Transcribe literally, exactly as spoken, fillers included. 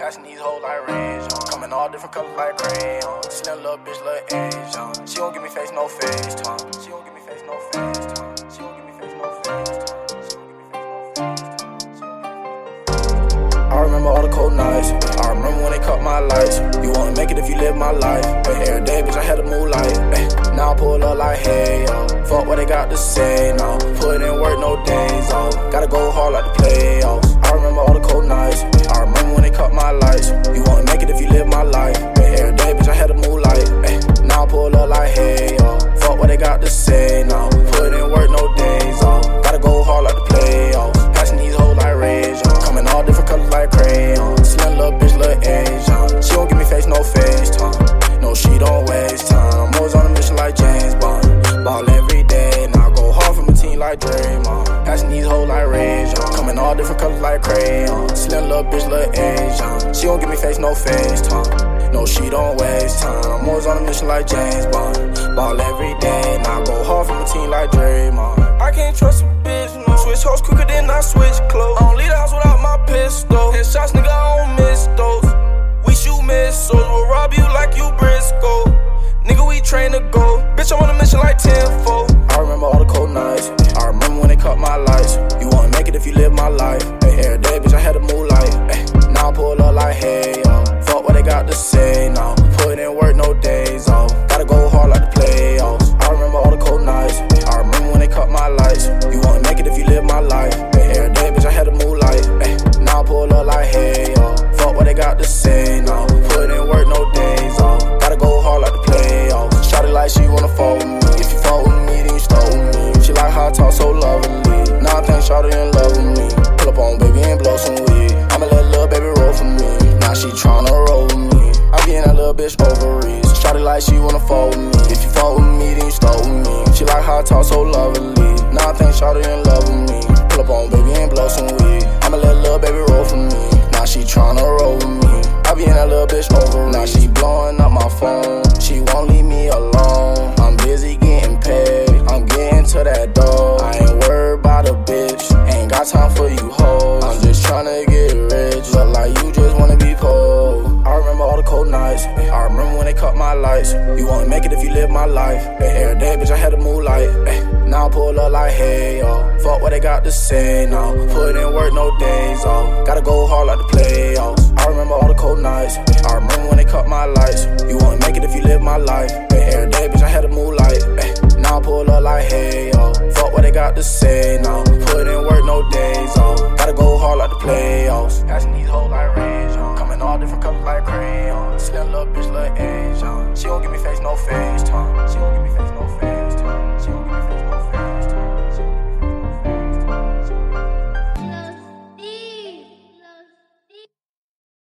Passing these hoes like rage, uh. Coming all different colors like crayon. Slim little bitch, little age, uh. She don't give me face, no face time. She don't give me face, no face time. She don't give me face, no face time. She don't give me face, no face time. I remember all the cold nights. I remember when they cut my lights. You wanna make it if you live my life. Hey, every day, bitch, I had a moonlight. Hey, now I pull up like, hey, yo. Fuck what they got to say, no. Put in work, no days off. Gotta go hard like the playoffs. I remember all the cold nights. I remember when they cut my lights. You wanna make it if you live my life. Hey, every day, bitch, I had a moonlight. Hey, now I pull up like, hey, yo. Fuck what they got to say, no. Put in work, no days off. Gotta go hard like the playoffs. Passing these hoes like rage, uh. Coming all different colors like crayon. Slim little bitch, little age, uh. She don't give me face, no face time. No, she don't waste time. I'm always on a mission like James Bond. Ball every day, now I go hard from a team like Draymond. Passing these hoes like rage, uh. Coming all different colors like crayon. Slim little bitch, little age, uh. She don't give me face, no face time. No, she don't waste time. I'm always on a mission like James Bond. Ball every day, now I go hard from a team like Draymond. I can't trust a bitch, no. Switch hoes quicker than I switch clothes. I don't leave the house without my pistol. Headshots, nigga, I don't miss those. We shoot missiles, we'll rob you like you Briscoe. Nigga, we train to go. Bitch, I'm on a mission like tenfold. I remember all the cold nights. I remember when they cut my lights. You wanna make it if you live my life. Hey, every day, bitch, I had a moonlight. Hey, now I pull up like, hey, yo. Fuck what they got to say, now. Put in work, no days off. Gotta go hard like the playoffs. I remember all the cold nights. I remember when they cut my lights. You wanna make it if you live my life. Hey, every day, bitch, I had a moonlight. Hey, now I pull up like, hey, yo. Fuck what they got to say, now. Put in work, no days off. Gotta go hard like the playoffs. Shawty like she wanna fall with me. If you fall with me, then you stole with me. She like how I talk so lovely. Now I think Shawty in love with me. Pull up on baby and blow some weed. I'ma let little baby roll for me. Now she tryna roll with me. I be in that little bitch ovaries. Shawty like she wanna fall with me. If you fall with me, then you stole with me. She like how I talk so lovely. Now I think Shawty in love with me. Pull up on baby and blow some weed. I'ma let little baby roll for me. Now she tryna roll with me. I be in that little bitch ovaries. Now she blowing up my phone. She won't leave me alone. I'm busy getting paid. I'm getting to that dough. I ain't worried about a bitch. Ain't got time for you hoes. I'm just tryna get rich. Look like you just wanna be poor. I remember all the cold nights. I remember when they cut my lights. You wanna make it if you live my life. Hey, every day, bitch, I had a moonlight. Hey, now I pull up like, hey, yo. Fuck what they got to say, now. Put in work, no days off. Gotta go hard like the playoffs. I remember all the cold nights. I remember when they cut my lights. You wanna make it if you live my life. Hey, every day, bitch, I had a moonlight. Hey, now I pull up like, hey, yo. Fuck what they got to say, now. Put in work, no days off. Gotta go hard like the playoffs. Passing these hoes like rage, uh. Coming all different colors like crayon. Slim little bitch, little age, uh. She don't give me face, no face time. She don't give me face, no face.